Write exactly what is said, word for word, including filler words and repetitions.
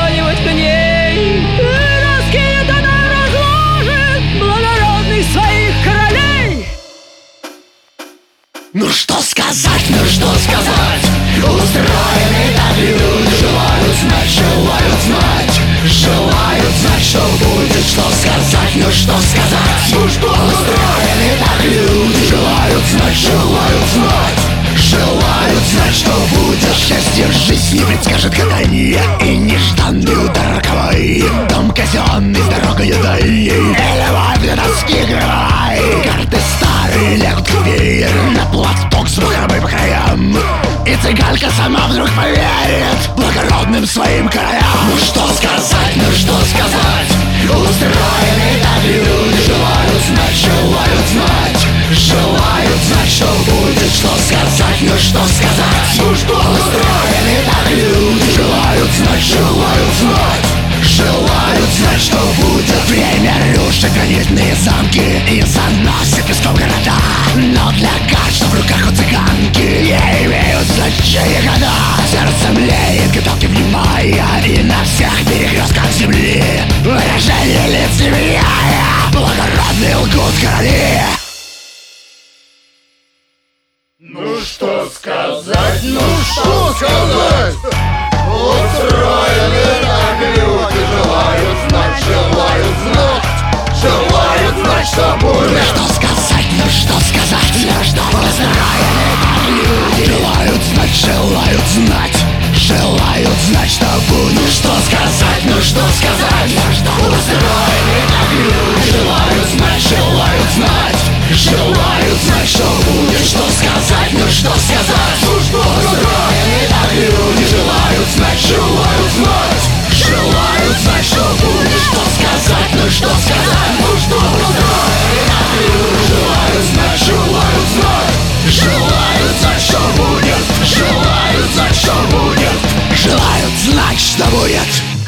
кто-нибудь к ней раскинет, она разложит благородных своих королей. Ну что сказать, ну что сказать? Устроены так люди, желают знать, желают знать, желают знать, что будет. Что сказать, ну что сказать? Ну что устроены так люди, желают знать, желают знать, желают знать, что будет. Счастье в жизни предскажет гадание, и нежданный удар роковой, дом казенный с дорогою дальней, и любовь для тоски кровавой. Карты старые лягут как веер на платок с бахромой по краям, и цыганка сама вдруг поверит благородным своим королям. Ну что сказать, ну что сказать? Устроены так люди, желают знать, желают знать, желают знать, что будет. Что сказать, ну что сказать? Ну что устроены так люди, желают знать, желают знать, желают знать, что будет. Время рушит гранитные замки и заносит песком города, но для каждого в руках у цыганки не имеют значения года. Сердце млеет, готовьте внимание, и на всех перекрестках земли выражение лиц не меняя, благородные лгут короли. Ну что сказать, ну что сказать? Устроены так люди, желают знать, желают знать, желают знать, что будет. Ну что сказать, ну что сказать? Ну что устроены так люди, желают знать, желают знать, желают знать, что будет. Ну что сказать, ну что сказать? Ну что устроены так люди, желают знать, желают знать, желают знать, что будет. Что сказать, ну что сказать? Ну что устроены так люди, желают знать, желают знать, желают знать, что будет. Что сказать, ну что сказать? Ну что устроены так люди, желают знать, желают знать, желают знать, что будет, желают знать, что будет, желают знать, что будет.